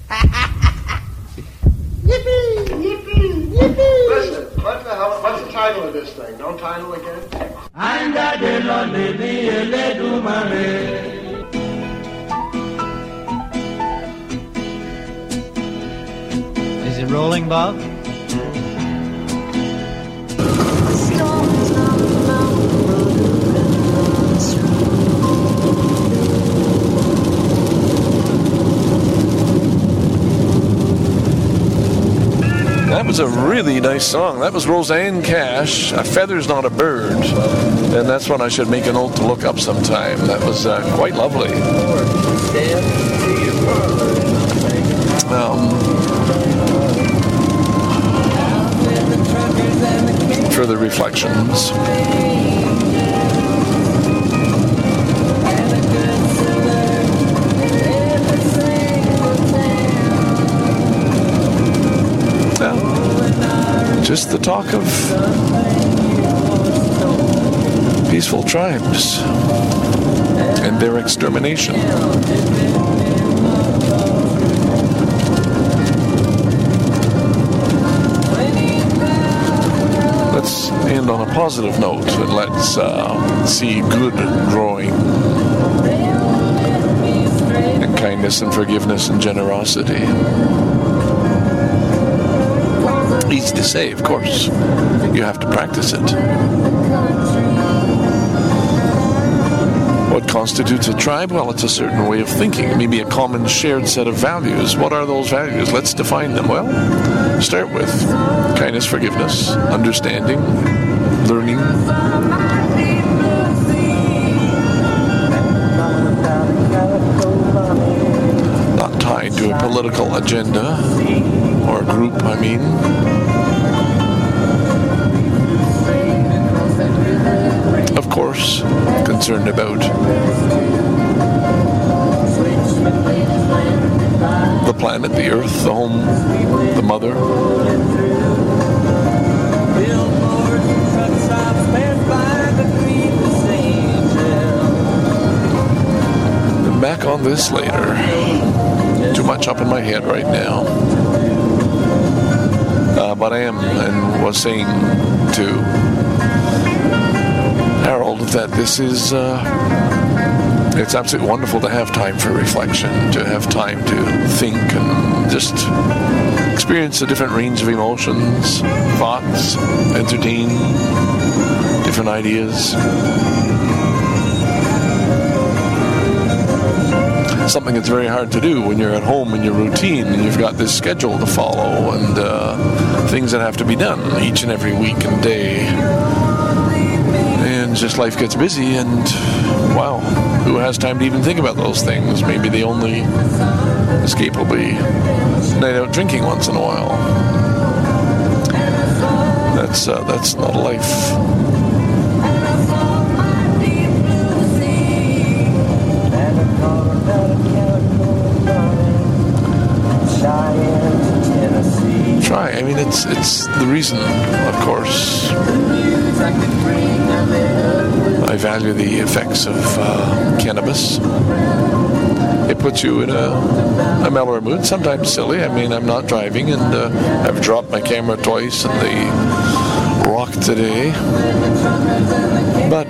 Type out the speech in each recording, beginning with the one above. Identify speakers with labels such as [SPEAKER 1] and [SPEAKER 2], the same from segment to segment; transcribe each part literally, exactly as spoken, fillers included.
[SPEAKER 1] Yippee! Yippee! Yippee! Listen, what the hell, what's the title of this thing? No title again?
[SPEAKER 2] Is it rolling, Bob?
[SPEAKER 3] That was a really nice song. That was Rosanne Cash, A Feather's Not a Bird. And that's one I should make a note to look up sometime. That was uh, quite lovely. Um, further reflections. Just the talk of peaceful tribes and their extermination. Let's end on a positive note and let's uh, see good growing and kindness and forgiveness and generosity. Easy to say, of course. You have to practice it. What constitutes a tribe? Well, it's a certain way of thinking, maybe a common shared set of values. What are those values? Let's define them. Well, start with kindness, forgiveness, understanding, learning. Not tied to a political agenda or a group, I mean. Of course, concerned about the planet, the earth, the home, the mother. And back on this later. Too much up in my head right now. Uh, but I am and was saying to Harold that this is uh, it's absolutely wonderful to have time for reflection, to have time to think and just experience a different range of emotions, thoughts, entertain different ideas. Something that's very hard to do when you're at home in your routine and you've got this schedule to follow and uh, things that have to be done each and every week and day. And just life gets busy and, wow, who has time to even think about those things? Maybe the only escape will be night out drinking once in a while. That's, uh, that's not a life. Try. I mean, it's it's the reason, of course, I value the effects of uh, cannabis. It puts you in a, a mellower mood, sometimes silly. I mean, I'm not driving, and uh, I've dropped my camera twice in the rock today. But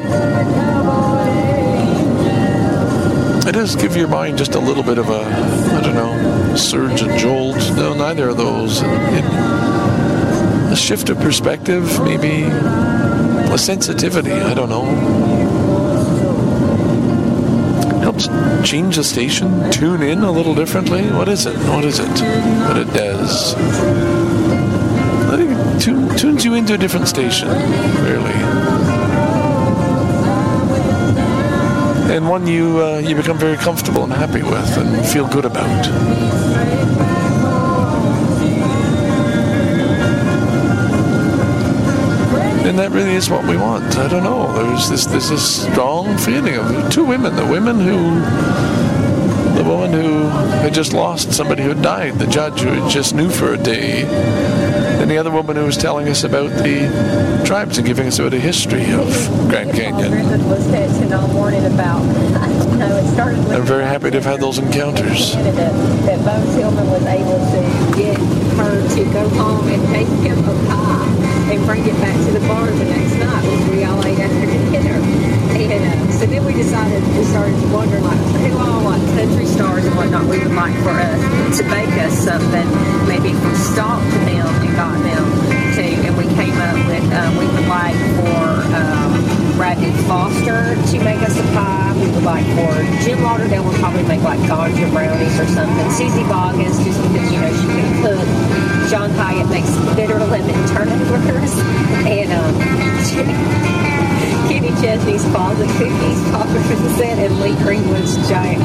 [SPEAKER 3] it does give your mind just a little bit of a, I don't know, surge, a jolt. No, neither of those. It, a shift of perspective, maybe a sensitivity, I don't know. Helps change the station, tune in a little differently. What is it? What is it? What it does? I think it tune, tunes you into a different station, really. And one you uh, you become very comfortable and happy with and feel good about. And that really is what we want. I don't know. There's this there's this strong feeling of two women. The women who, the woman who had just lost somebody who had died, the judge who just knew for a day, and the other woman who was telling us about the tribes and giving us about a history of Grand Canyon.
[SPEAKER 4] was texting all morning about, you know, it started with
[SPEAKER 3] I'm very happy to have had those encounters.
[SPEAKER 4] That, that Bo Tillman was able to get her to go home and take him a pie and bring it back to the bar the next night, which we all ate after dinner. And uh, so then we decided, we started wondering, like, who all, like, country stars and whatnot we would like for us to bake us something, maybe from stalked them and got them to, and we came up with, um, we would like for um, Bradley Foster to make us a pie. We would like for Jim Lauderdale would probably make, like, ganja brownies or something. Susie Boggins, just because, you know, she can cook. John Hyatt makes bitter lemon turnovers. And, um, Kenny Chesney's Closet Cookies, Popper's set, and Lee Greenwood's Giant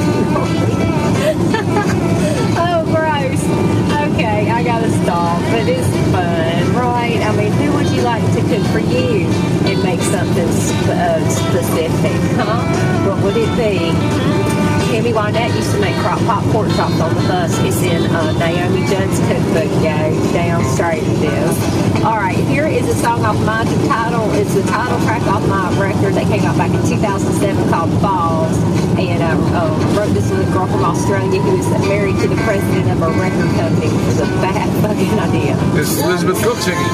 [SPEAKER 4] Oh, gross. Okay, I gotta stop, but it's fun, right? I mean, who would you like to cook for you and make something sp- uh, specific, huh? What would it be? Tammy Wynette used to make crock pot pork chops on the bus. It's in uh, Naomi Judd's cookbook, yo. Down straight it is. All right, here is a song off my the title. It's the title track off my record that came out back in two thousand seven called Falls. And I uh, um, wrote this with a girl from Australia who is married to the president of a record company. It was a bad fucking idea.
[SPEAKER 3] It's Elizabeth Cook singing.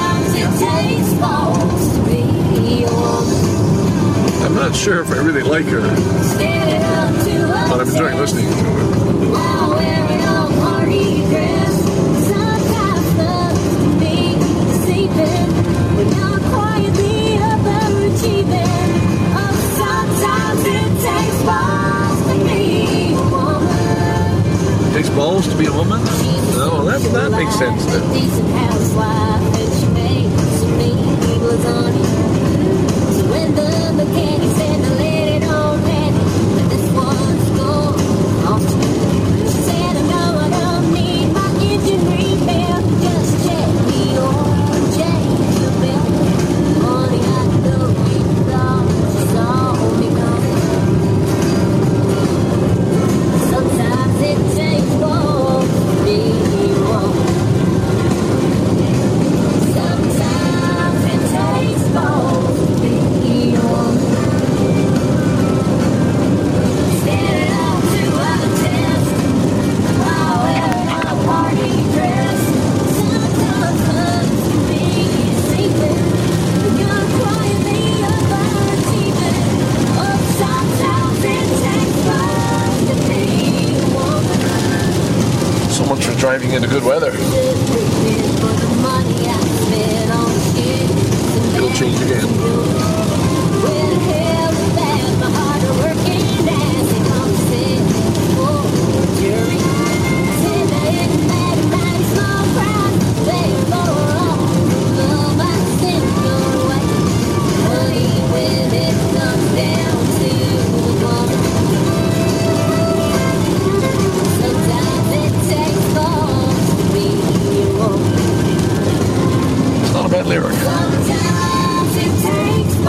[SPEAKER 3] I'm not sure if I really like her, but I'm enjoying listening to her. Takes balls to be a woman? No, that, that makes sense then.
[SPEAKER 5] When the mechanic said to let it on ready, but this one's gone off to me. She said, I know I don't need my engine repair, just check me on, change the belt. Honey, I know you thought you saw me coming. Sometimes it takes one to be one. Sometimes it takes one to be one. Standing up to a test while wearing a party dress. Sometimes fun to be secret when you're quietly overachieving. Oh, sometimes it takes fun to be a woman.
[SPEAKER 3] So much for driving into good weather.
[SPEAKER 5] For the money I spent on shit.
[SPEAKER 3] It'll change again.
[SPEAKER 5] Where the hell is that? My hard-working ass ain't gonna sit for a jury. Said they ain't mad at my small price. They go wrong. Love I send your way. Honey, when it comes down to the woman, sometimes it takes balls to be a woman.
[SPEAKER 3] It's not a bad lyric.
[SPEAKER 5] Sometimes it takes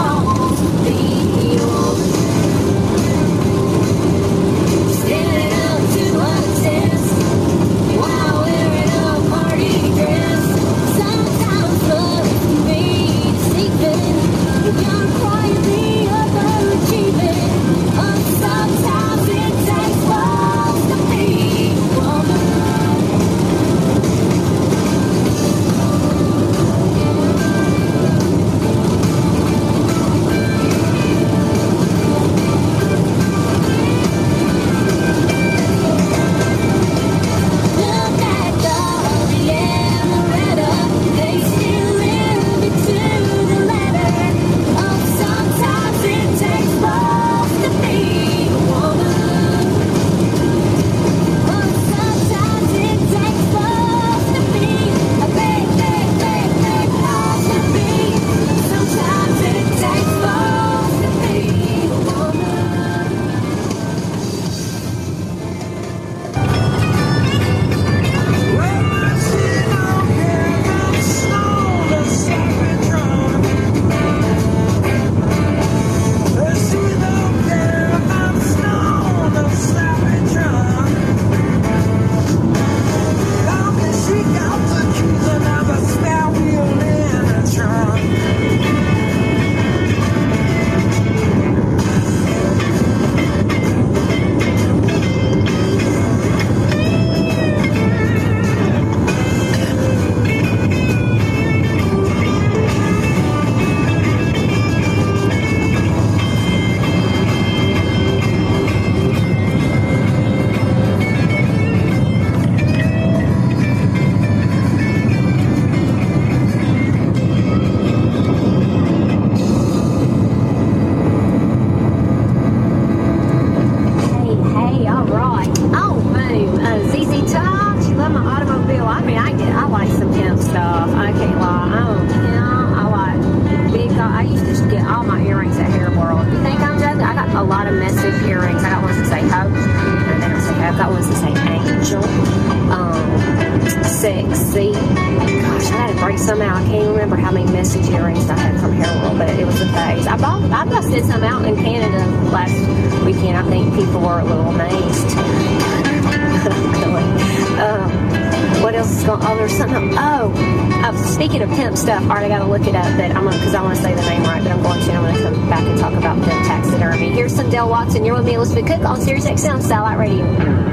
[SPEAKER 4] cheap earrings. I got ones that say hope, and they don't say hope. I've got ones that say angel, um, sexy. Gosh, I had to break some out. I can't even remember how many message earrings I had from Hair World, but it was a phase. I bought, I busted some out in Canada last weekend. I think people were a little amazed. Really. Um, what else is going on? Oh, there's something. Oh, uh, speaking of pimp stuff, all right, I got to look it up, but I'm because I want to say the name right, but I'm going to. I'm going to come back and talk about pimp taxidermy. Here's some Del Watson. You're with me, Elizabeth Cook, on Sirius X M Satellite Radio.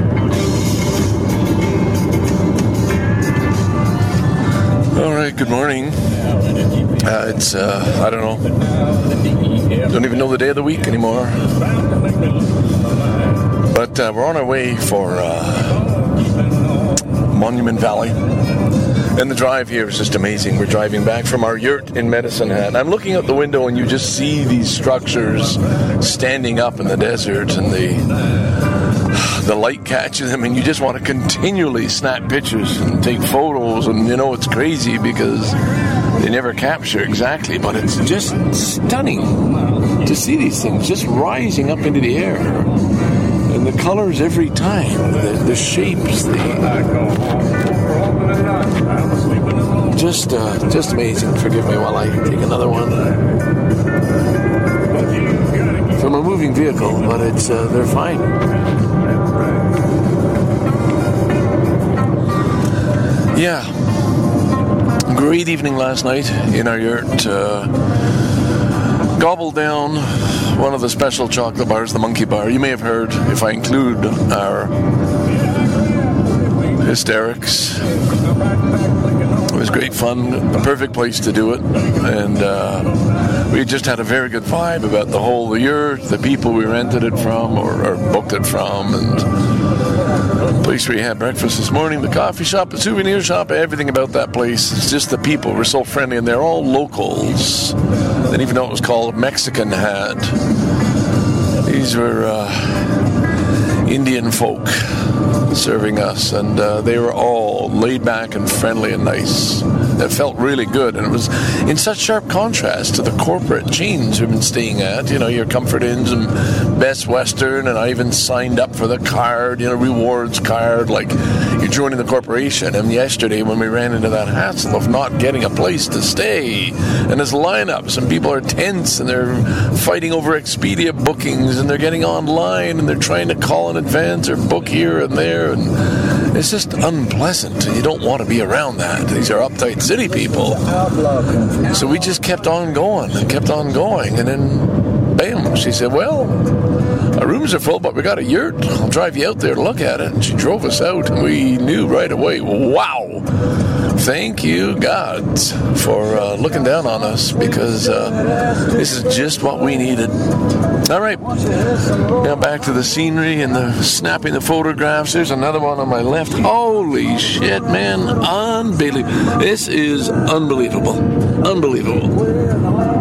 [SPEAKER 3] All right, good morning. Uh, it's, uh, I don't know, don't even know the day of the week anymore. But uh, we're on our way for uh, Monument Valley. And the drive here is just amazing. We're driving back from our yurt in Medicine Hat. I'm looking out the window and you just see these structures standing up in the desert and the, the light catches them and you just want to continually snap pictures and take photos. And, you know, it's crazy because they never capture exactly, but it's just stunning to see these things just rising up into the air. And the colors every time, the, the shapes, the, just uh, just amazing. Forgive me while I take another one from a moving vehicle, but it's uh, they're fine. Yeah, great evening last night in our yurt. Uh, gobbled down one of the special chocolate bars, the Monkey Bar. You may have heard, if I include our hysterics. It was great fun, a perfect place to do it, and uh, we just had a very good vibe about the whole yurt, the people we rented it from or, or booked it from, and the place where you had breakfast this morning, the coffee shop, the souvenir shop, everything about that place. It's just the people were so friendly, and they're all locals. They didn't even know it was called Mexican Hat. These were uh, Indian folk serving us, and uh, they were all laid back and friendly and nice. It felt really good, and it was in such sharp contrast to the corporate chains we've been staying at. You know, your Comfort Inns and Best Western, and I even signed up for the card, you know, rewards card, like you're joining the corporation. And yesterday when we ran into that hassle of not getting a place to stay, and there's lineups, and people are tense, and they're fighting over Expedia bookings, and they're getting online, and they're trying to call in advance or book here and there, and it's just unpleasant, and you don't want to be around that. These are uptight city people. So we just kept on going and kept on going, and then bam, she said, well, our rooms are full, but we got a yurt. I'll drive you out there to look at it. And she drove us out, and we knew right away, wow, thank you, God, for uh, looking down on us, because uh, this is just what we needed. All right, now back to the scenery and the snapping the photographs. There's another one on my left. Holy shit, man, unbelievable. This is unbelievable, unbelievable.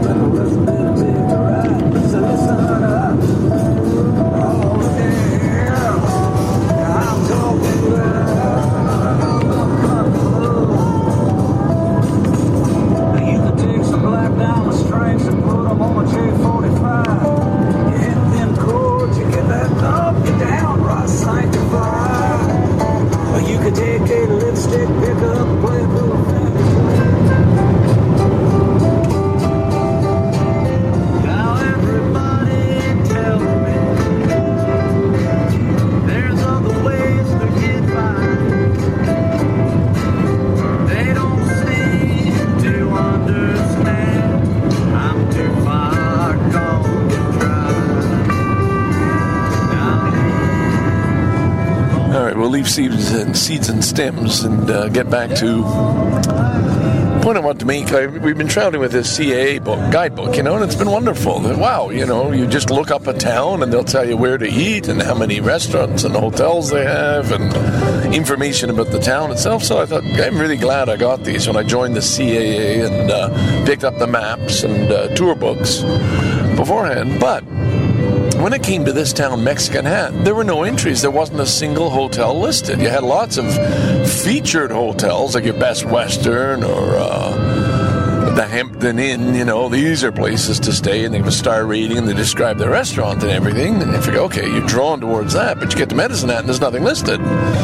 [SPEAKER 3] Seeds and seeds and stems, and uh, get back to the point I want to make. I, we've been traveling with this C A A book, guidebook, you know, and it's been wonderful. Wow, you know, you just look up a town and they'll tell you where to eat and how many restaurants and hotels they have and information about the town itself. So I thought, I'm really glad I got these when I joined the C A A and uh, picked up the maps and uh, tour books beforehand. But when it came to this town, Mexican Hat, there were no entries. There wasn't a single hotel listed. You had lots of featured hotels, like your Best Western or uh, the Hampton Inn, you know, these are places to stay, and they have a star rating, and they describe the restaurant and everything, and you figure, okay, you're drawn towards that, but you get to Medicine Hat and there's nothing listed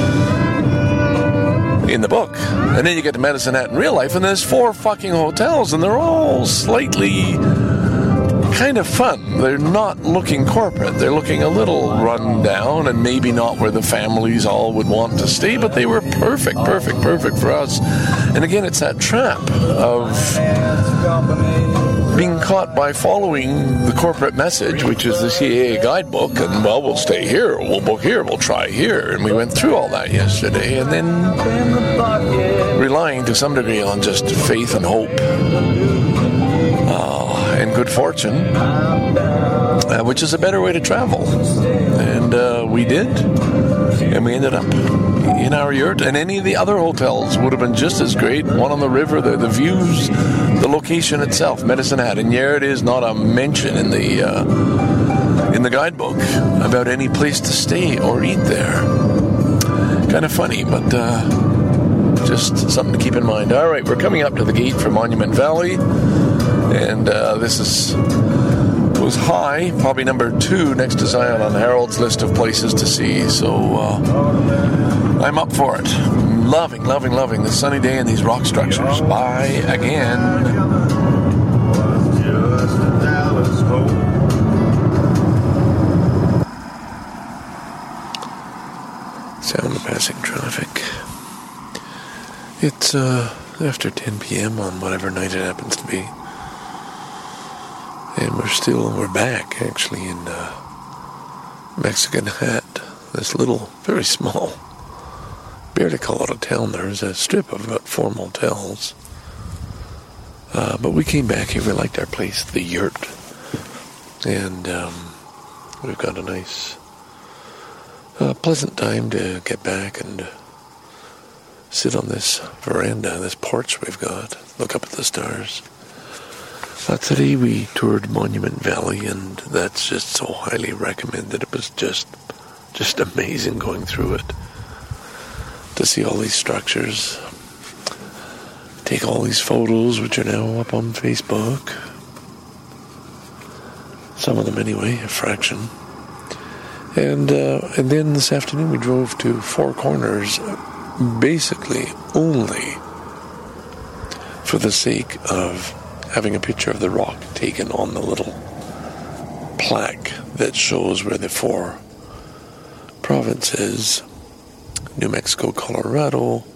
[SPEAKER 3] in the book. And then you get to Medicine Hat in real life, and there's four fucking hotels, and they're all slightly kind of fun. They're not looking corporate. They're looking a little run down, and maybe not where the families all would want to stay, but they were perfect, perfect, perfect for us. And again, it's that trap of being caught by following the corporate message, which is the C A A guidebook, and, well, we'll stay here, we'll book here, we'll try here. And we went through all that yesterday, and then relying to some degree on just faith and hope. Uh, and good fortune, uh, which is a better way to travel. And uh, we did, and we ended up in our yurt. And any of the other hotels would have been just as great. One on the river, the, the views, the location itself, Medicine Hat. And here it is, not a mention in the uh, in the guidebook about any place to stay or eat there. Kind of funny, but uh, just something to keep in mind. All right, we're coming up to the gate for Monument Valley. And uh, this is was high, probably number two next to Zion on Harold's list of places to see. So uh, I'm up for it. Loving, loving, loving the sunny day and these rock structures. Bye again. Sound of passing traffic. It's uh, after ten p.m. on whatever night it happens to be. And we're still, we're back actually in uh, Mexican Hat, this little, very small, barely call it a town. There's a strip of about four motels. Uh, but we came back here, we liked our place, the yurt. And um, we've got a nice, uh, pleasant time to get back and sit on this veranda, this porch we've got, look up at the stars. Uh, today we toured Monument Valley, and that's just so highly recommended. It was just just amazing going through it. To see all these structures. Take all these photos, which are now up on Facebook. Some of them anyway, a fraction. And, uh, and then this afternoon we drove to Four Corners, basically only for the sake of having a picture of the rock taken on the little plaque that shows where the four provinces, New Mexico, Colorado,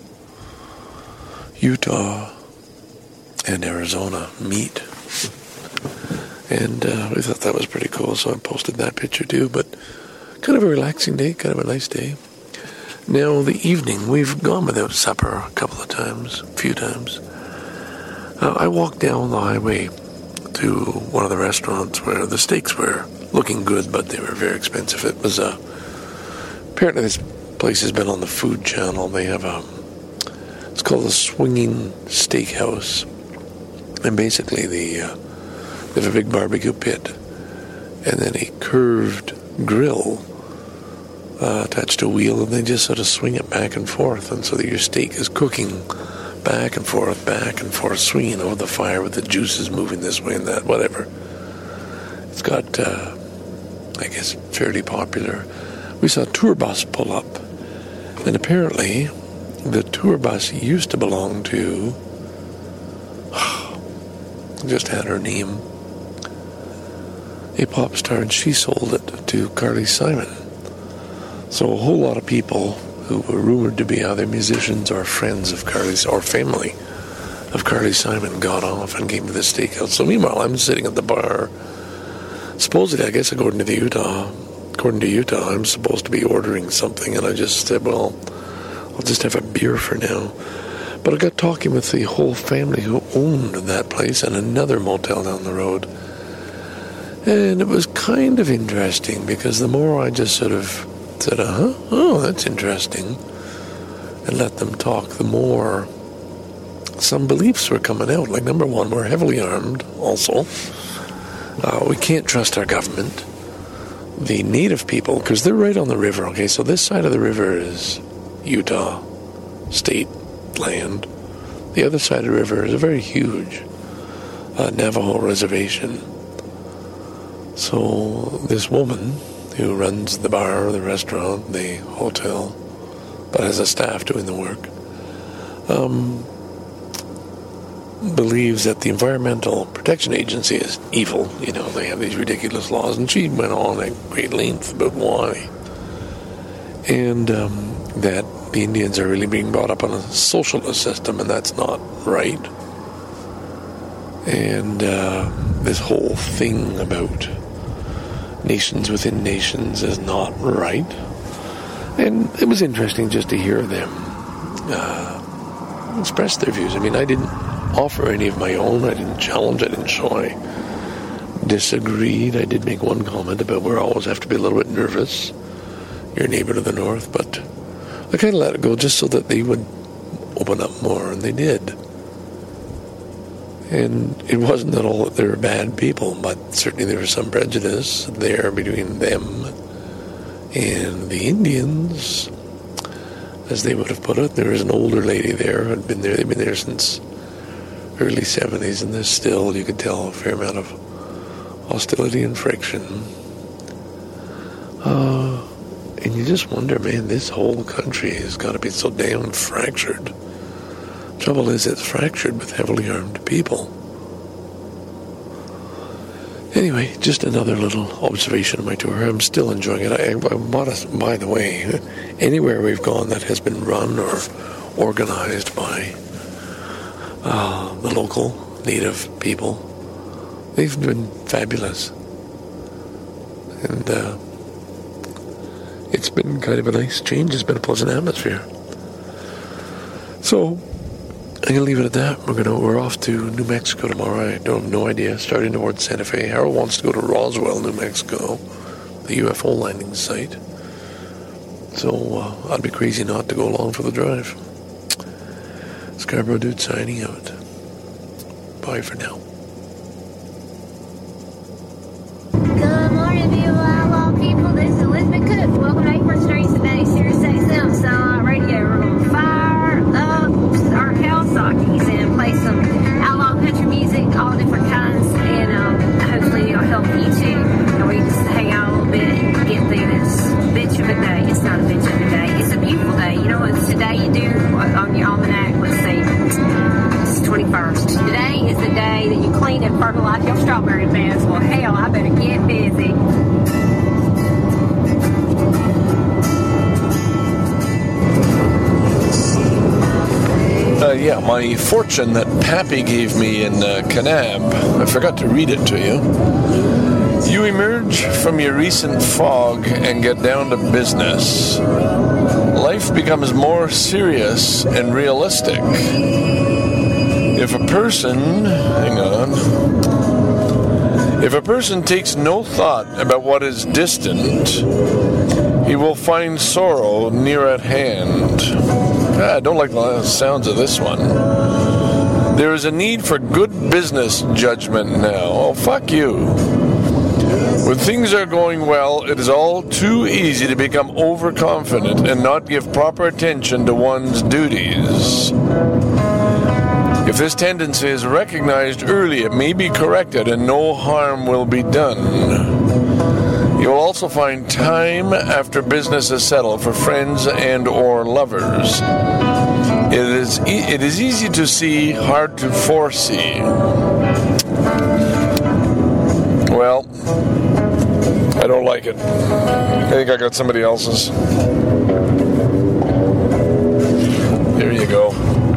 [SPEAKER 3] Utah, and Arizona, meet. And uh, we thought that was pretty cool, so I posted that picture too. But kind of a relaxing day, kind of a nice day. Now, the evening, we've gone without supper a couple of times, a few times. Uh, I walked down the highway to one of the restaurants where the steaks were looking good, but they were very expensive. It was a... Apparently this place has been on the Food Channel. They have a... It's called the Swinging Steakhouse. And basically the, uh, they have a big barbecue pit and then a curved grill uh, attached to a wheel, and they just sort of swing it back and forth, and so that your steak is cooking back and forth, back and forth, swinging over the fire with the juices moving this way and that, whatever. It's got, uh, I guess, fairly popular. We saw a tour bus pull up, and apparently the tour bus used to belong to, just had her name, a pop star, and she sold it to Carly Simon. So a whole lot of people who were rumored to be either musicians or friends of Carly's, or family of Carly Simon, got off and came to the steakhouse. So meanwhile, I'm sitting at the bar. Supposedly, I guess according to the Utah, according to Utah, I'm supposed to be ordering something, and I just said, well, I'll just have a beer for now. But I got talking with the whole family who owned that place and another motel down the road. And it was kind of interesting, because the more I just sort of said, uh-huh, oh, that's interesting, and let them talk, the more some beliefs were coming out. Like, number one, we're heavily armed also. Uh, we can't trust our government. The native people, because they're right on the river, okay, so this side of the river is Utah state land. The other side of the river is a very huge uh, Navajo reservation. So this woman who runs the bar, the restaurant, the hotel, but has a staff doing the work, um, believes that the Environmental Protection Agency is evil. You know, they have these ridiculous laws, and she went on at great length about why. And um, that the Indians are really being brought up on a socialist system, and that's not right. And uh, this whole thing about nations within nations is not right. And it was interesting just to hear them uh, express their views. I mean, I didn't offer any of my own. I didn't challenge. I didn't show I disagreed. I did make one comment about where I always have to be a little bit nervous. Your neighbor to the north, but I kind of let it go just so that they would open up more, and they did. And it wasn't at all that they were bad people, but certainly there was some prejudice there between them and the Indians, as they would have put it. There was an older lady there who had been there. They've been there since early seventies, and there's still, you could tell, a fair amount of hostility and friction. Uh, and you just wonder, man, this whole country has got to be so damn fractured. Trouble is, it's fractured with heavily armed people. Anyway, just another little observation of my tour. I'm still enjoying it. I, I bought a, by the way, anywhere we've gone that has been run or organized by uh, the local native people, they've been fabulous. And uh, it's been kind of a nice change. It's been a pleasant atmosphere. So I'm going to leave it at that. We're going to, we're off to New Mexico tomorrow. I don't have no idea. Starting towards Santa Fe. Harold wants to go to Roswell, New Mexico, the U F O landing site. So uh, I'd be crazy not to go along for the drive. Scarborough Dude signing out. Bye for now.
[SPEAKER 5] Good morning, beautiful outlaw people. This is Elizabeth Cook. Welcome to April Streets today, Sirius X M Satellite Radio. We're going to fire up our Kawasaki's and play some outlaw country music, all different kinds, and um, hopefully it'll help you too. And we just hang out a little bit and get through this bitch of a day. It's not a bitch of a day. It's a beautiful day. You know, it's today you do on your almanac. Let's see. It's twenty-first. Today is the day that you clean and fertilize your strawberry beds. Well, hell, I better get busy.
[SPEAKER 3] Uh, yeah, my fortune that Pappy gave me in uh, Kanab, I forgot to read it to you. You emerge from your recent fog and get down to business. Life becomes more serious and realistic. If a person, hang on, if a person takes no thought about what is distant, he will find sorrow near at hand. Ah, I don't like the sounds of this one. There is a need for good business judgment now. Oh, fuck you. When things are going well, it is all too easy to become overconfident and not give proper attention to one's duties. If this tendency is recognized early, it may be corrected and no harm will be done. You will also find time after business is settled for friends and or lovers. It is e- it is easy to see, hard to foresee. Well, I don't like it. I think I got somebody else's. There you go.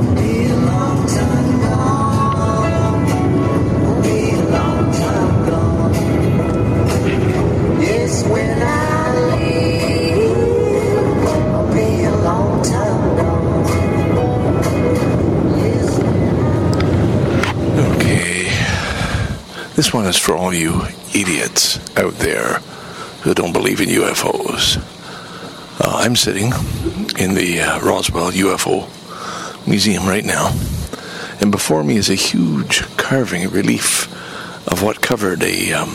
[SPEAKER 3] This one is for all you idiots out there who don't believe in U F Os. Uh, I'm sitting in the uh, Roswell U F O Museum right now, and before me is a huge carving relief of what covered a um,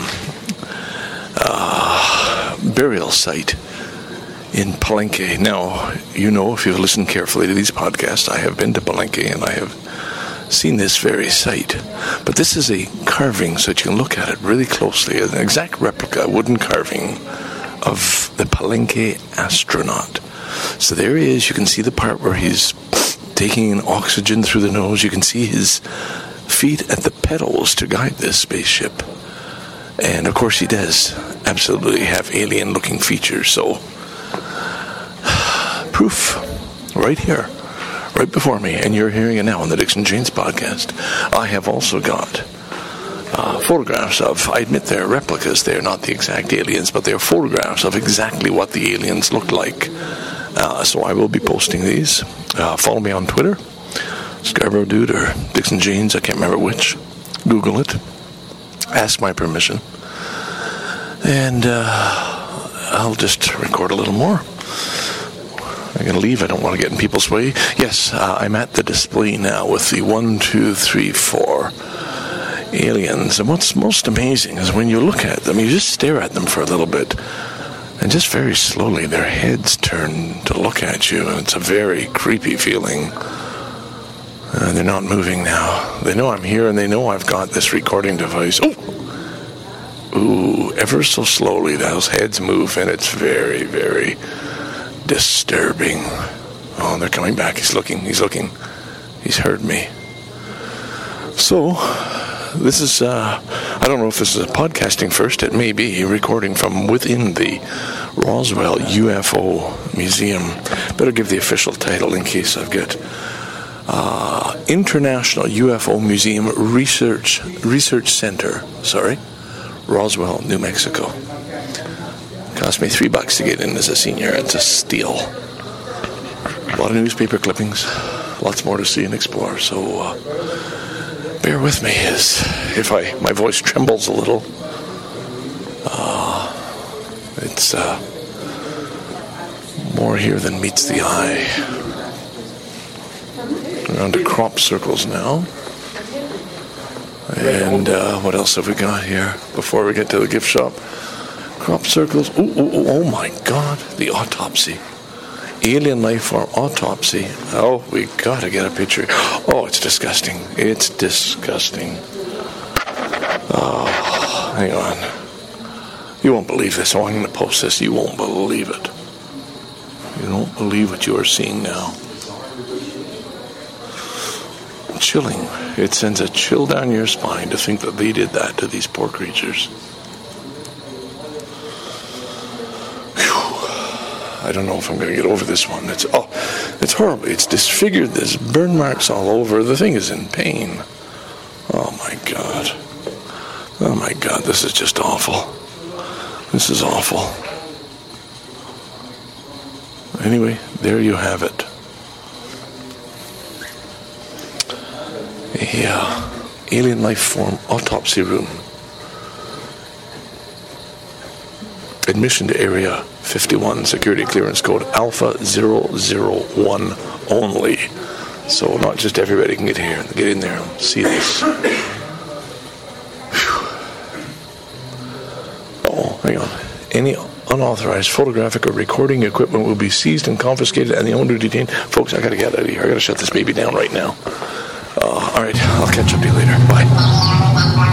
[SPEAKER 3] uh, burial site in Palenque. Now, you know, if you've listened carefully to these podcasts, I have been to Palenque, and I have seen this very site. But this is a carving, so that you can look at it really closely. An exact replica, a wooden carving of the Palenque astronaut. So there he is. You can see the part where he's taking in oxygen through the nose. You can see his feet at the pedals to guide this spaceship. And of course he does absolutely have alien-looking features. So, proof right here, right before me, and you're hearing it now on the Dixon Janes podcast. I have also got uh, photographs of, I admit they're replicas, they're not the exact aliens, but they're photographs of exactly what the aliens look like. Uh, so I will be posting these. Uh, follow me on Twitter, Scarborough Dude or Dixon Janes, I can't remember which. Google it. Ask my permission. And uh, I'll just record a little more. I'm going to leave. I don't want to get in people's way. Yes, uh, I'm at the display now with the one, two, three, four aliens. And what's most amazing is when you look at them, you just stare at them for a little bit. And just very slowly, their heads turn to look at you, and it's a very creepy feeling. Uh, they're not moving now. They know I'm here, and they know I've got this recording device. Oh! Ooh, ever so slowly, those heads move, and it's very, very disturbing. Oh, they're coming back. He's looking. He's looking. He's heard me. So, this is, uh, I don't know if this is a podcasting first. It may be a recording from within the Roswell U F O Museum. Better give the official title in case I've got uh, International U F O Museum Research Research Center. Sorry, Roswell, New Mexico. Cost me three bucks to get in as a senior. It's a steal. A lot of newspaper clippings. Lots more to see and explore. So. Uh, Bear with me as if I my voice trembles a little. Uh, it's uh, more here than meets the eye. Around to crop circles now. And uh, what else have we got here before we get to the gift shop? Crop circles. Ooh, ooh, ooh, oh my God, the autopsy. Alien life form autopsy. Oh, we gotta get a picture. Oh, it's disgusting. It's disgusting. Oh, hang on. You won't believe this. Oh, I'm gonna post this. You won't believe it. You don't believe what you are seeing now. Chilling. It sends a chill down your spine to think that they did that to these poor creatures. I don't know if I'm going to get over this one. It's oh, it's horrible. It's disfigured. There's burn marks all over. The thing is in pain. Oh my God. Oh my God. This is just awful. This is awful. Anyway, there you have it. A uh, alien life form autopsy room. Admission to Area fifty-one, security clearance code Alpha zero zero one only. So not just everybody can get here. Get in there and see this. Oh, hang on. Any unauthorized photographic or recording equipment will be seized and confiscated and the owner detained. Folks, I gotta get out of here. I gotta shut this baby down right now. Uh, alright, I'll catch up to you later. Bye.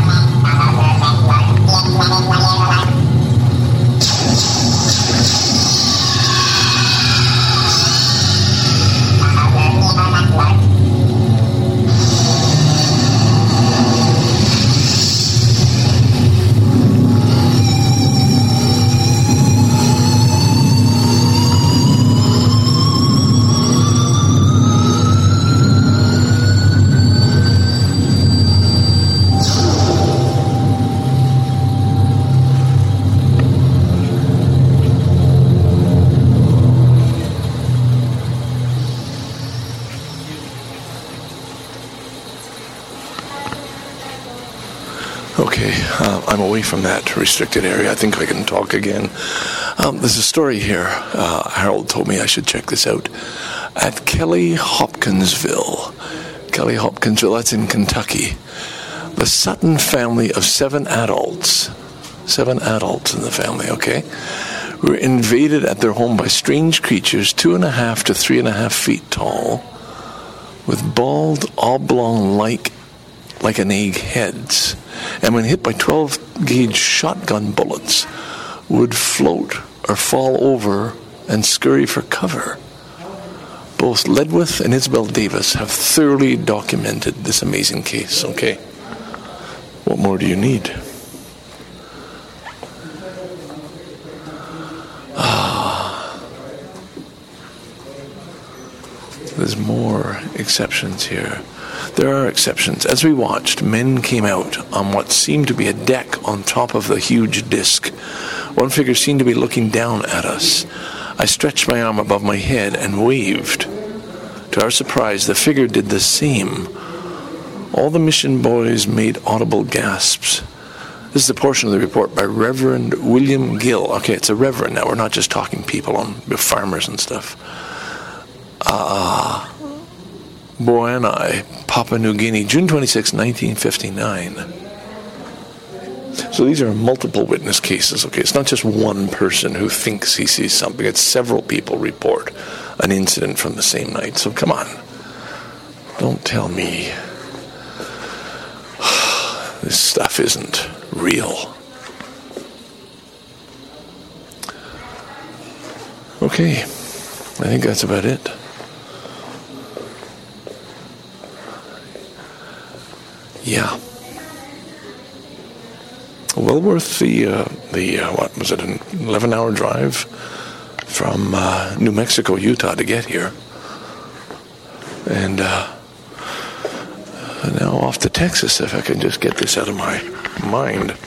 [SPEAKER 3] Okay, uh, I'm away from that restricted area. I think I can talk again. Um, there's a story here. Uh, Harold told me I should check this out. At Kelly Hopkinsville. Kelly Hopkinsville, that's in Kentucky. The Sutton family of seven adults, seven adults in the family, okay, were invaded at their home by strange creatures two and a half to three and a half feet tall, with bald, oblong, like like an egg heads, and when hit by twelve gauge shotgun bullets, would float or fall over and scurry for cover. Both Ledwith and Isabel Davis have thoroughly documented this amazing case, okay? What more do you need? Ah. There's more exceptions here. There are exceptions. As we watched, men came out on what seemed to be a deck on top of the huge disc. One figure seemed to be looking down at us. I stretched my arm above my head and waved. To our surprise, the figure did the same. All the mission boys made audible gasps. This is a portion of the report by Reverend William Gill. Okay, it's a reverend now. We're not just talking people on farmers and stuff. Ah, uh, Boanai, Papua New Guinea, June twenty-sixth, nineteen fifty-nine. So these are multiple witness cases, okay? It's not just one person who thinks he sees something. It's several people report an incident from the same night. So come on. Don't tell me this stuff isn't real. Okay. I think that's about it. Yeah. Well worth the, uh, the uh, what was it, an eleven-hour drive from uh, New Mexico, Utah to get here. And uh, now off to Texas, if I can just get this out of my mind.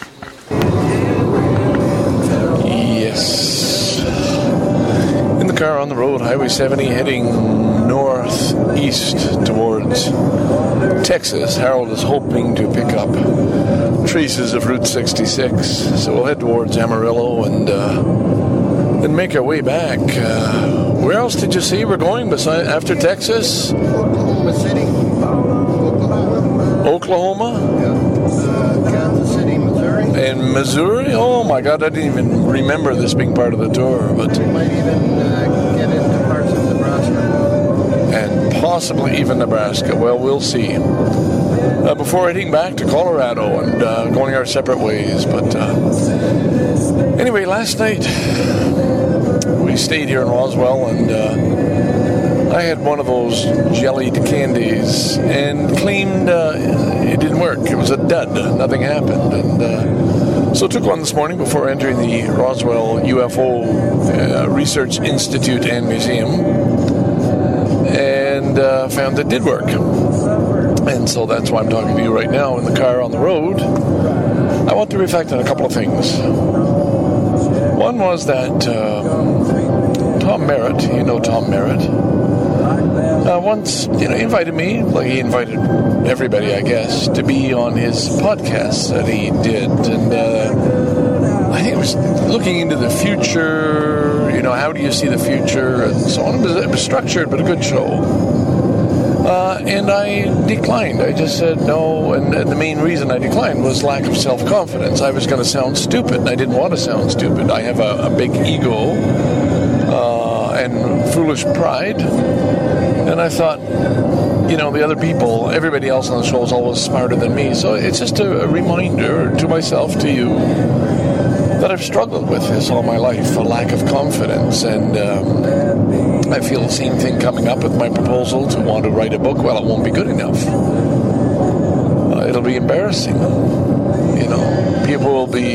[SPEAKER 3] Yes. In the car on the road, Highway seventy, heading northeast towards Texas. Harold is hoping to pick up traces of Route sixty-six, so we'll head towards Amarillo and uh, then make our way back. Uh, where else did you see we're going beside after Texas?
[SPEAKER 1] Oklahoma City. Oklahoma.
[SPEAKER 3] Oklahoma?
[SPEAKER 1] Yeah. Uh, Kansas City, Missouri.
[SPEAKER 3] And Missouri? Oh my God, I didn't even remember this being part of the tour. But
[SPEAKER 1] we might even uh, get into parts of Nebraska.
[SPEAKER 3] And possibly even Nebraska. Well, we'll see. Uh, before heading back to Colorado and uh, going our separate ways. But uh, anyway, last night we stayed here in Roswell, and uh, I had one of those jellied candies and claimed uh, it didn't work. It was a dud. Nothing happened. And uh, so I took one this morning before entering the Roswell U F O uh, Research Institute and Museum, and uh, found it did work. And so that's why I'm talking to you right now in the car on the road. I want to reflect on a couple of things. One was that uh, Tom Merritt, you know Tom Merritt, uh, once you know invited me, like he invited everybody, I guess, to be on his podcast that he did, and uh, I think it was looking into the future. You know, how do you see the future, and so on. It was, it was structured, but a good show. Uh, and I declined. I just said no, and, and the main reason I declined was lack of self-confidence. I was going to sound stupid, and I didn't want to sound stupid. I have a, a big ego uh, and foolish pride, and I thought, you know, the other people, everybody else on the show is always smarter than me, so it's just a, a reminder to myself, to you, that I've struggled with this all my life, a lack of confidence, and um, I feel the same thing coming up with my proposal to want to write a book. Well, it won't be good enough. Uh, it'll be embarrassing. You know, people will be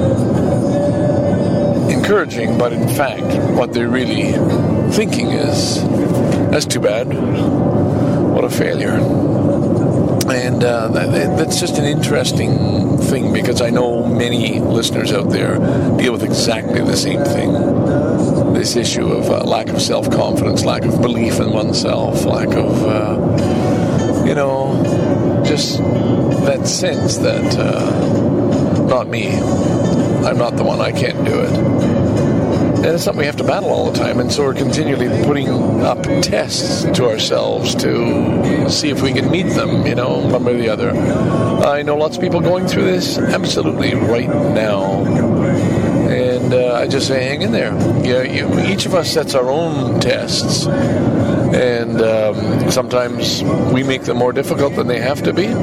[SPEAKER 3] encouraging, but in fact, what they're really thinking is, that's too bad. What a failure. And uh, that, that's just an interesting thing, because I know many listeners out there deal with exactly the same thing. This issue of uh, lack of self-confidence, lack of belief in oneself, lack of, uh, you know, just that sense that, uh, not me, I'm not the one, I can't do it. And it's something we have to battle all the time, and so we're continually putting up tests to ourselves to see if we can meet them, you know, one way or the other. I know lots of people going through this absolutely right now. And And uh, I just say, hang in there. Yeah, you, each of us sets our own tests, and um, sometimes we make them more difficult than they have to be,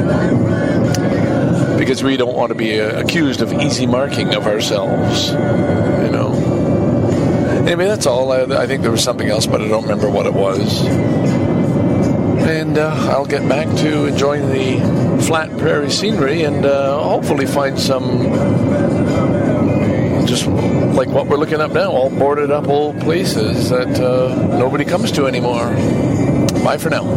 [SPEAKER 3] because we don't want to be uh, accused of easy marking of ourselves, you know. Anyway, that's all. I, I think there was something else, but I don't remember what it was. And uh, I'll get back to enjoying the flat prairie scenery and uh, hopefully find some, just like what we're looking up now, all boarded up old places that uh, nobody comes to anymore. Bye for now.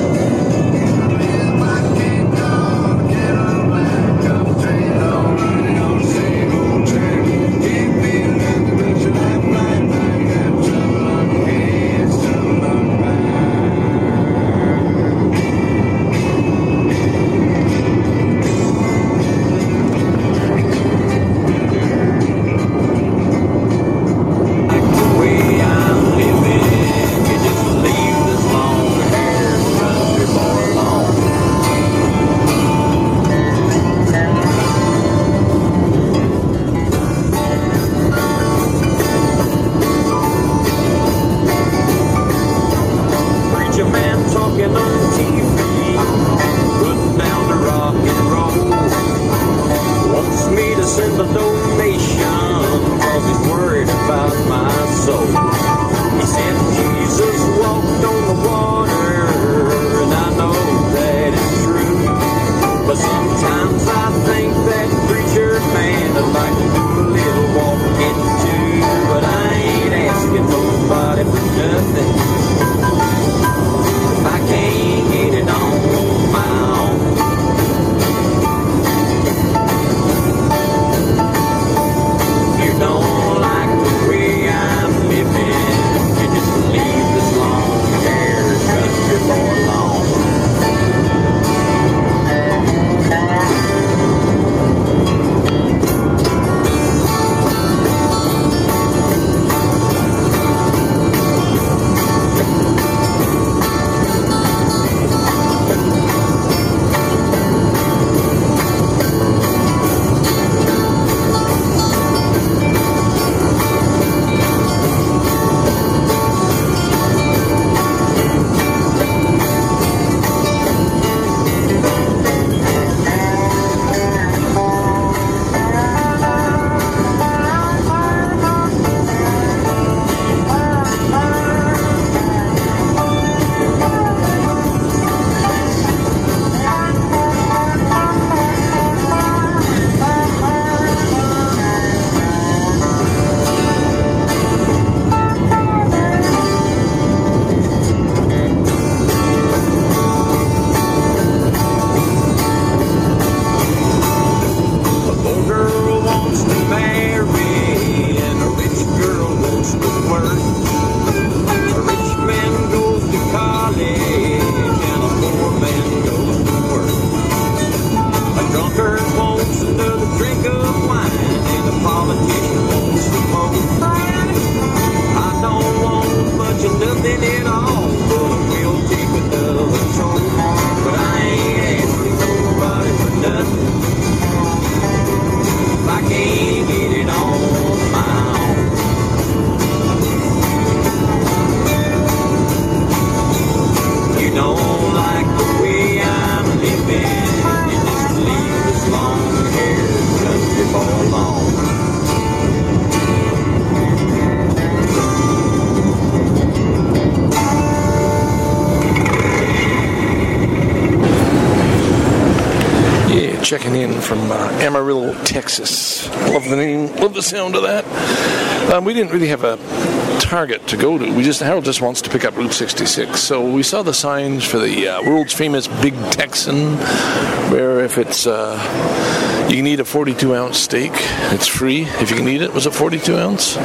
[SPEAKER 3] Checking in from uh, Amarillo, Texas. Love the name, love the sound of that. Um, we didn't really have a target to go to. We just Harold just wants to pick up Route sixty-six. So we saw the signs for the uh, world's famous Big Texan, where if it's uh, you can eat a forty-two ounce steak, it's free. If you can eat it, was it forty-two ounce?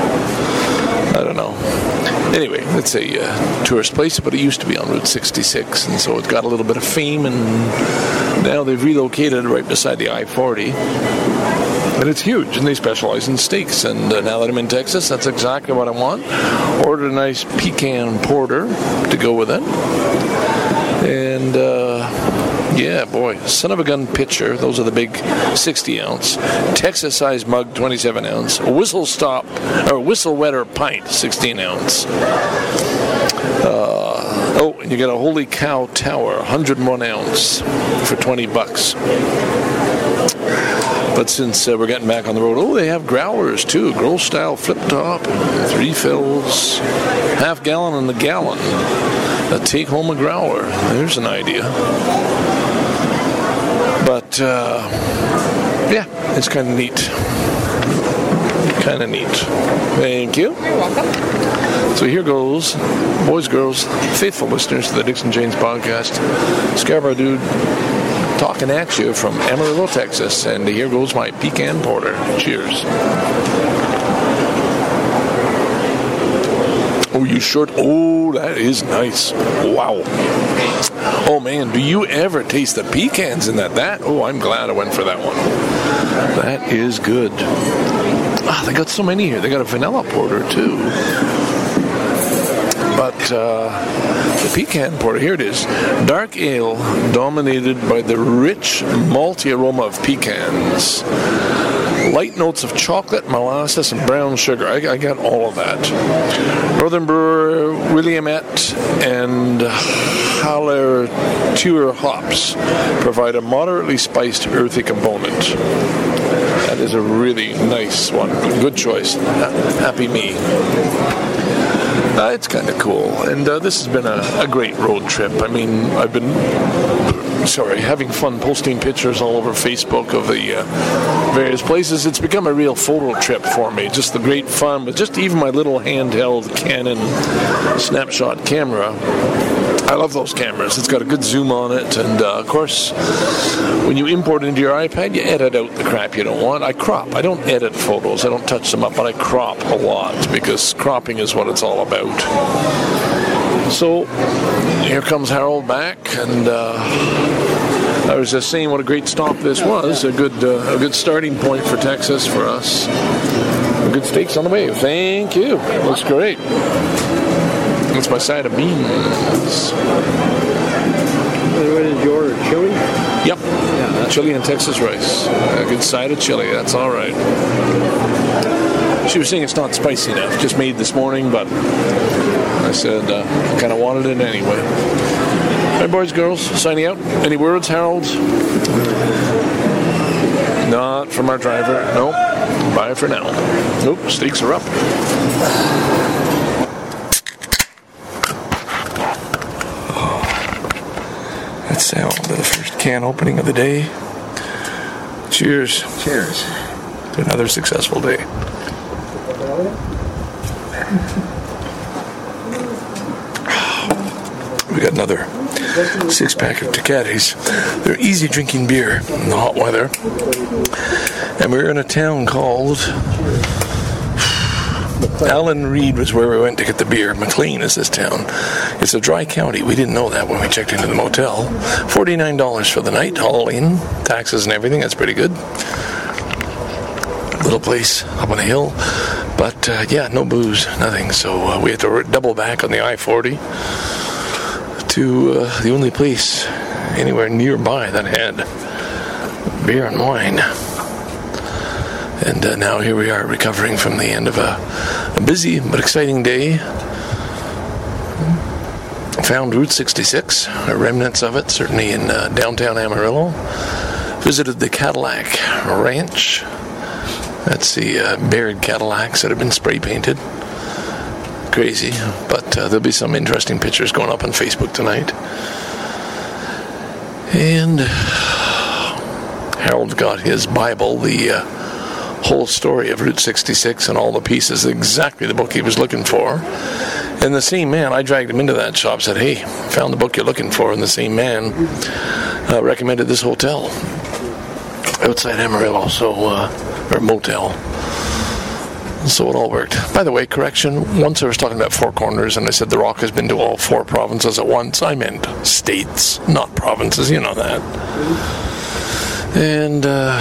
[SPEAKER 3] I don't know. Anyway, it's a uh, tourist place, but it used to be on Route sixty-six, and so it got a little bit of fame, and now they've relocated right beside the I forty. And it's huge, and they specialize in steaks. And uh, now that I'm in Texas, that's exactly what I want. Ordered a nice pecan porter to go with it. And, uh, Yeah, boy. Son of a gun pitcher. Those are the big sixty ounce. Texas-sized mug, twenty-seven ounce. A whistle stop, or whistle wetter pint, sixteen ounce. Uh, oh, and you got a Holy Cow Tower, one hundred one ounce for twenty bucks. But since uh, we're getting back on the road, oh, they have growlers too. Grohl style flip top, three fills, half gallon and a gallon. A take home a growler. There's an idea. But uh, yeah, it's kind of neat. Kind of neat. Thank you.
[SPEAKER 4] You're welcome.
[SPEAKER 3] So here goes, boys, girls, faithful listeners to the Dixon James podcast. Scarborough Dude talking at you from Amarillo, Texas, and here goes my pecan porter. Cheers. Oh, you short? Oh, that is nice. Wow. Oh man, do you ever taste the pecans in that? That? Oh, I'm glad I went for that one. That is good. Ah, they got so many here. They got a vanilla porter too. But uh, the pecan porter, here it is. Dark ale dominated by the rich malty aroma of pecans. Light notes of chocolate, molasses, and brown sugar. I, I got all of that. Northern brewer Williamette and Hallertauer hops provide a moderately spiced, earthy component. That is a really nice one. Good choice. Happy me. Uh, it's kind of cool, and uh, this has been a, a great road trip. I mean, I've been, sorry, having fun posting pictures all over Facebook of the uh, various places. It's become a real photo trip for me, just the great fun, but just even my little handheld Canon snapshot camera. I love those cameras. It's got a good zoom on it, and uh, of course, when you import it into your iPad, you edit out the crap you don't want. I crop. I don't edit photos. I don't touch them up, but I crop a lot because cropping is what it's all about. So here comes Harold back, and uh, I was just saying what a great stop this was. A good, uh, a good starting point for Texas for us. A good steaks on the way. Thank you. Looks great. That's my side of beans.
[SPEAKER 6] What is your chili?
[SPEAKER 3] Yep. Yeah, chili and Texas rice. A good side of chili. That's all right. She was saying it's not spicy enough. Just made this morning, but I said uh, I kind of wanted it anyway. All right, boys, girls, signing out. Any words, Harold? Not from our driver. Nope. Bye for now. Nope. Steaks are up. Sound of the first can opening of the day. Cheers.
[SPEAKER 6] Cheers.
[SPEAKER 3] To another successful day. We got another six pack of Tecates. They're easy drinking beer in the hot weather. And we're in a town called Allen Reed was where we went to get the beer. McLean is this town. It's a dry county. We didn't know that when we checked into the motel. forty-nine dollars for the night, all in, taxes and everything. That's pretty good. Little place up on a hill. But, uh, yeah, no booze, nothing. So uh, we had to double back on the I forty to uh, the only place anywhere nearby that had beer and wine. And uh, now here we are recovering from the end of a, a busy but exciting day. Found Route sixty-six, or remnants of it, certainly in uh, downtown Amarillo. Visited the Cadillac Ranch. That's the uh, buried Cadillacs that have been spray painted. Crazy, but uh, there'll be some interesting pictures going up on Facebook tonight. And Harold got his Bible, the uh, whole story of Route sixty-six and all the pieces, exactly the book he was looking for. And the same man, I dragged him into that shop, said, hey, found the book you're looking for, and the same man uh, recommended this hotel outside Amarillo, so, uh, or motel. So it all worked. By the way, correction, once I was talking about Four Corners, and I said The Rock has been to all four provinces at once. I meant states, not provinces, you know that. And, uh...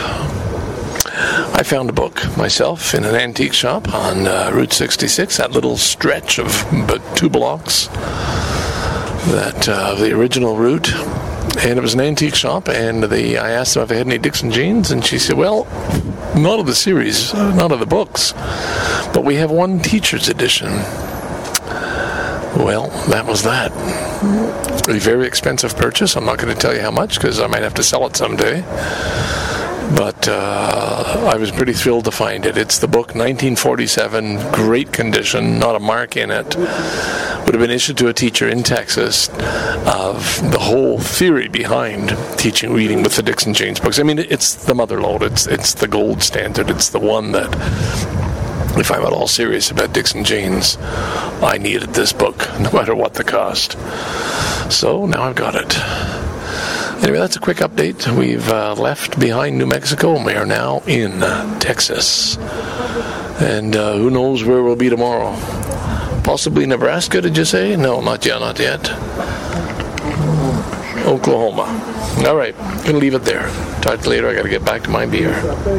[SPEAKER 3] I found a book myself in an antique shop on uh, Route sixty-six, that little stretch of but two blocks, that uh, the original route. and it was an antique shop, and they, I asked them if I had any Dixon jeans, and she said, well, not of the series, uh, not of the books, but we have one teacher's edition. Well, that was that. A very expensive purchase. I'm not going to tell you how much, because I might have to sell it someday. But uh, I was pretty thrilled to find it. It's the book, nineteen forty-seven, great condition, not a mark in it. Would have been issued to a teacher in Texas of the whole theory behind teaching reading with the Dixon Jeans books. I mean, it's the mother lode. It's it's the gold standard. It's the one that, if I'm at all serious about Dixon Jeans, I needed this book, no matter what the cost. So now I've got it. Anyway, that's a quick update. We've uh, left behind New Mexico, and we are now in uh, Texas. And uh, who knows where we'll be tomorrow. Possibly Nebraska, did you say? No, not yet, not yet. Oklahoma. All right, gonna leave it there. Talk to you later. I gotta get back to my beer.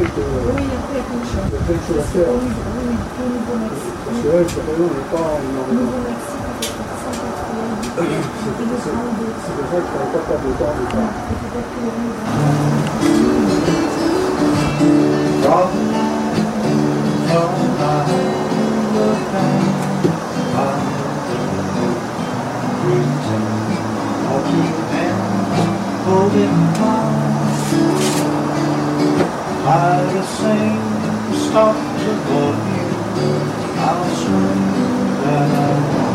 [SPEAKER 6] I will sing stars above you. I'll swim that I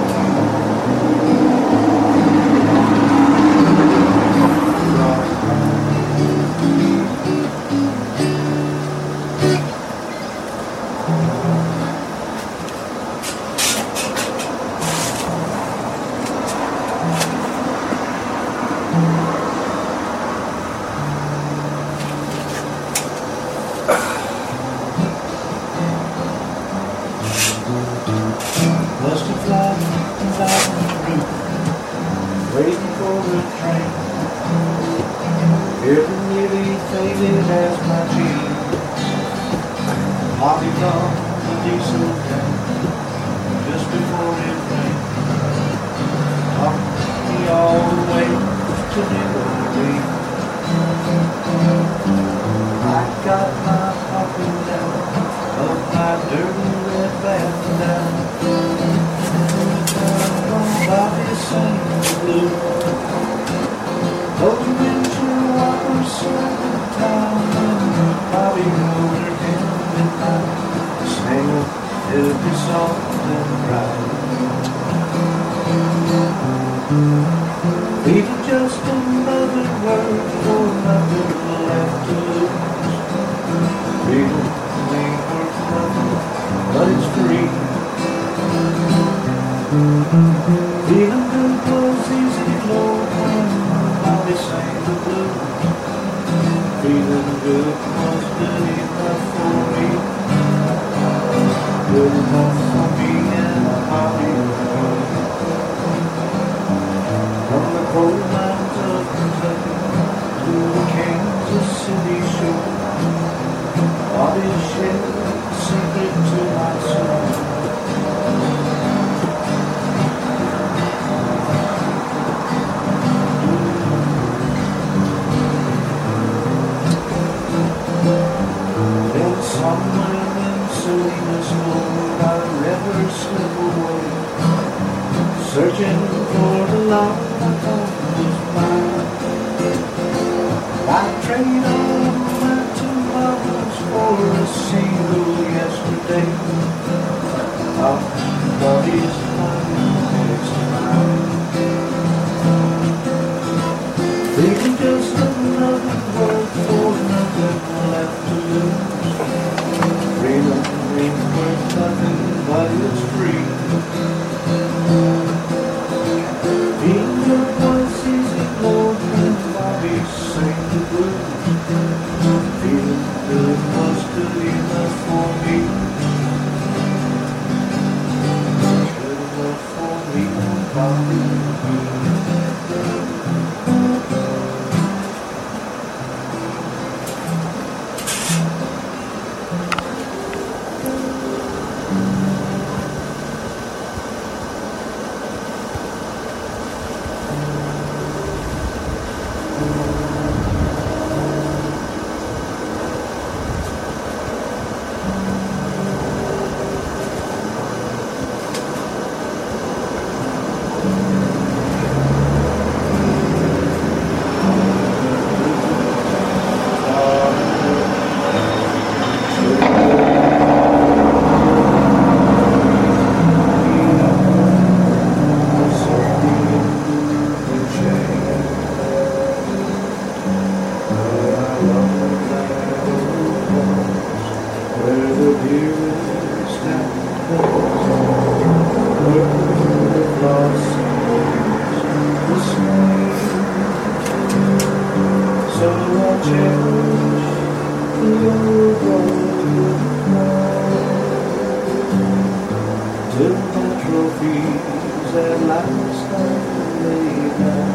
[SPEAKER 6] till my trophies at last are laid down.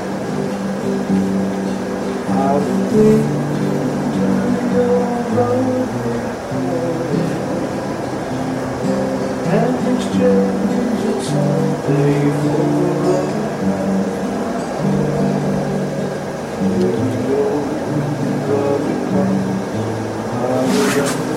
[SPEAKER 6] I will wait till you're over and exchange it someday for a Here we go, but it comes, I will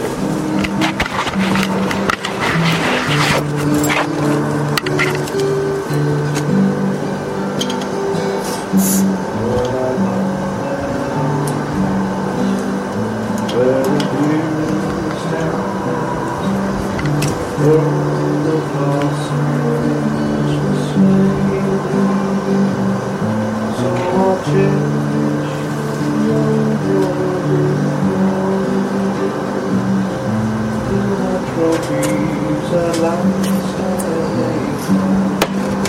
[SPEAKER 6] trophies at last are laid down.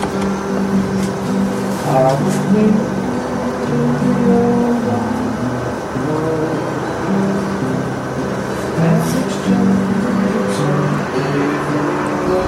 [SPEAKER 6] I will wait till the old world has exchanged someday for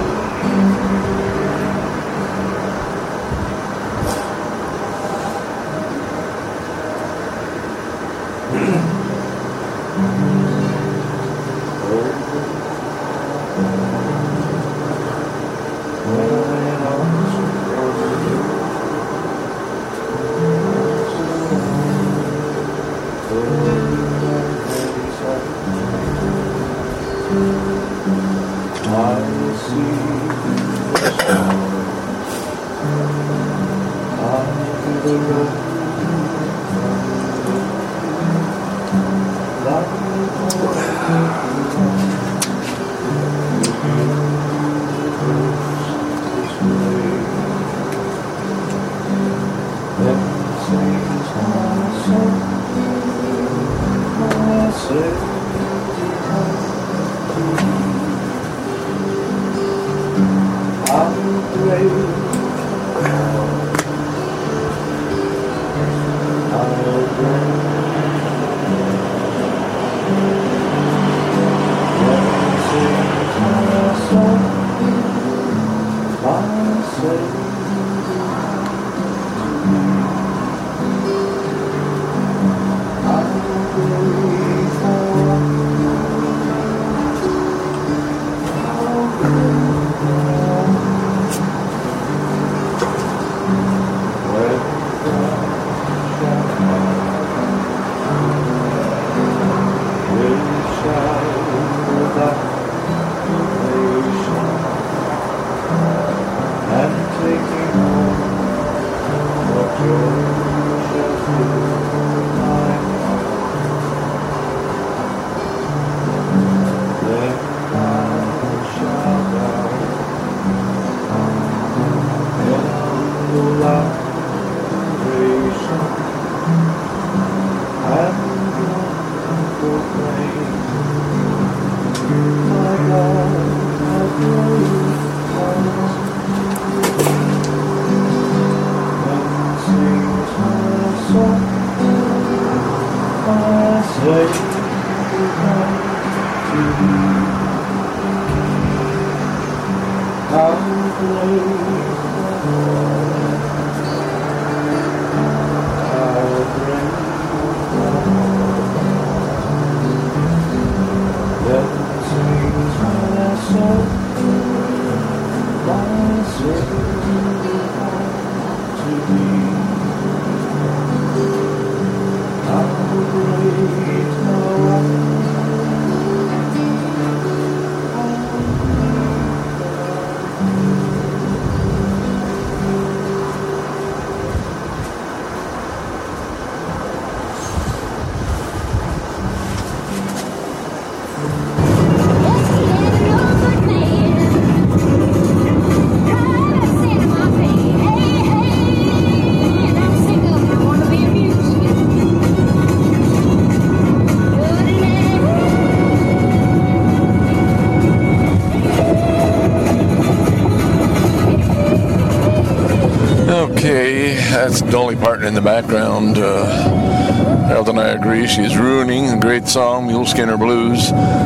[SPEAKER 3] That's Dolly Parton in the background. Uh, Harold and I agree she's ruining a great song, Mule Skinner Blues. But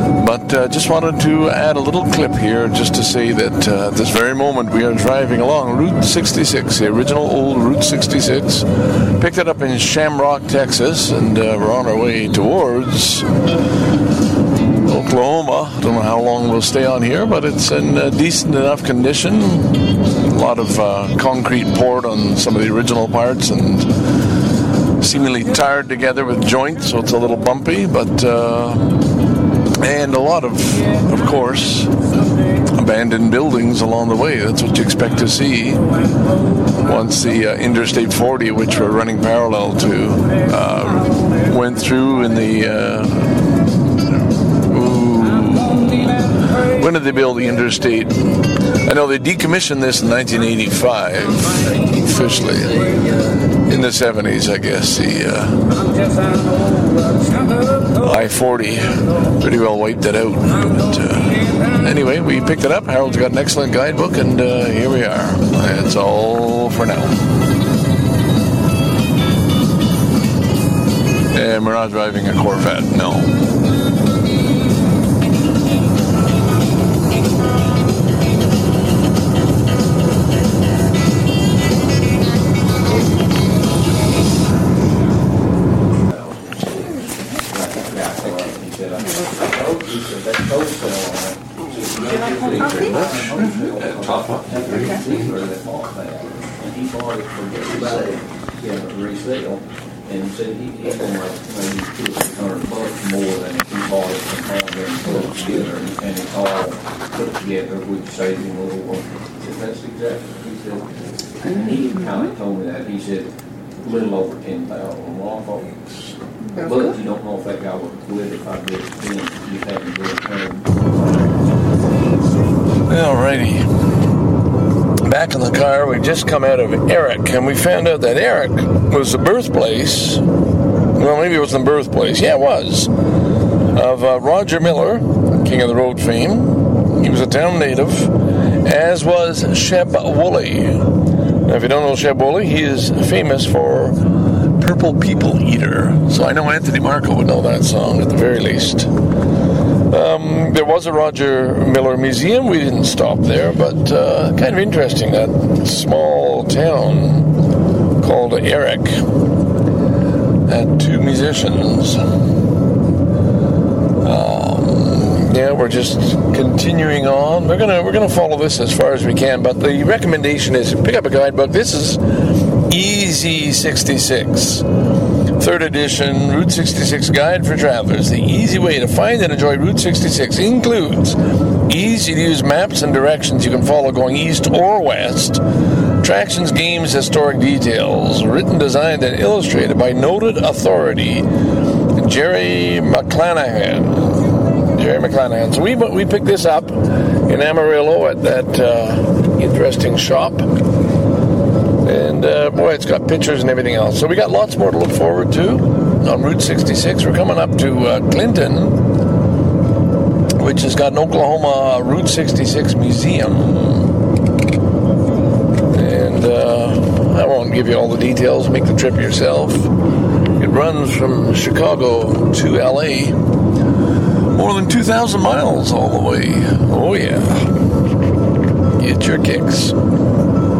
[SPEAKER 3] But uh, just wanted to add a little clip here just to say that uh, at this very moment we are driving along Route sixty-six, the original old Route sixty-six. Picked it up in Shamrock, Texas, and uh, we're on our way towards Oklahoma. I don't know how long we'll stay on here, but it's in uh, decent enough condition. A lot of uh, concrete poured on some of the original parts and seemingly tied together with joints, so it's a little bumpy, but uh, and a lot of, of course, abandoned buildings along the way. That's what you expect to see once the uh, Interstate forty, which we're running parallel to, uh, went through in the uh, ooh, when did they build the interstate? I know they decommissioned this in nineteen eighty-five, officially. In the seventies, I guess, the uh, I forty pretty well wiped it out. But, uh, anyway, we picked it up. Harold's got an excellent guidebook, and uh, here we are. That's all for now. And we're not driving a Corvette, no.
[SPEAKER 7] Resale, and he said he, he's going to like maybe two or three hundred bucks more than if he bought it from all them put it together, and it's all put together, would save him a little more. That's exactly what he said. And he kind of told me that. He said a little over ten thousand. Well, I thought, but you don't know if that guy would quit if I did it then. You have to do it.
[SPEAKER 3] Alrighty. Back in the car, we just come out of Eric, and we found out that Eric was the birthplace, well, maybe it wasn't the birthplace, yeah, it was, of uh, Roger Miller, King of the Road fame. He was a town native, as was Sheb Wooley. Now, if you don't know Sheb Wooley, he is famous for Purple People Eater. So I know Anthony Marco would know that song at the very least. Um, there was a Roger Miller Museum. We didn't stop there, but uh, kind of interesting, that small town called Eric had two musicians. Um, yeah, we're just continuing on. We're gonna we're gonna follow this as far as we can, but the recommendation is pick up a guidebook. This is Easy sixty-six. Third edition Route sixty-six Guide for Travelers. The easy way to find and enjoy Route sixty-six includes easy-to-use maps and directions you can follow going east or west, attractions, games, historic details, written, designed, and illustrated by noted authority Jerry McClanahan. Jerry McClanahan. So we we picked this up in Amarillo at that uh, interesting shop. And, uh, boy, it's got pictures and everything else. So we got lots more to look forward to on Route sixty-six. We're coming up to uh, Clinton, which has got an Oklahoma Route sixty-six museum. And uh, I won't give you all the details. Make the trip yourself. It runs from Chicago to L A. More than two thousand miles all the way. Oh, yeah. Get your kicks.